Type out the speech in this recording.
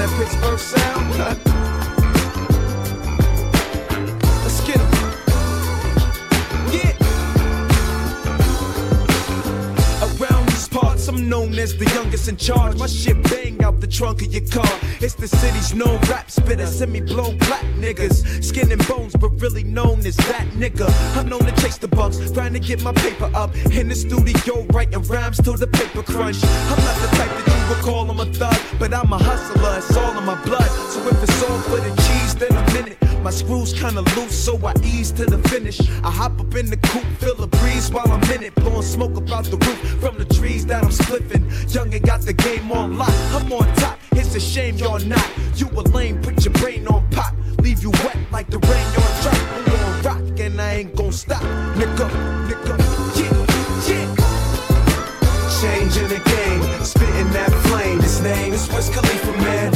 that Pittsburgh sound? Let's get 'em. Yeah. Around these parts, I'm known as the youngest in charge. My shit bang out the trunk of your car. It's the city's known rap spitter, semi-blown black niggas. Skin and bones, but really known as that nigga. I'm known to chase the bucks, trying to get my paper up. In the studio, writing rhymes till the paper crunch. I'm not the type that you would call I'm a thug, but I'm a hustler, it's all in my blood. So if it's all for the cheese, then I'm in it. My screws kinda loose, so I ease to the finish. I hop up in the coupe, feel a breeze while I'm in it. Blowing smoke about the roof from the trees that I'm spliffing. Young and got the game on lock, I'm on top. It's a shame you're not. You a lame, put your brain on pop. Leave you wet like the rain on drop. I'm gon' rock and I ain't gon' stop. Nigga, yeah, yeah. Changing the game, spitting that flame. His name is Wiz Khalifa, man.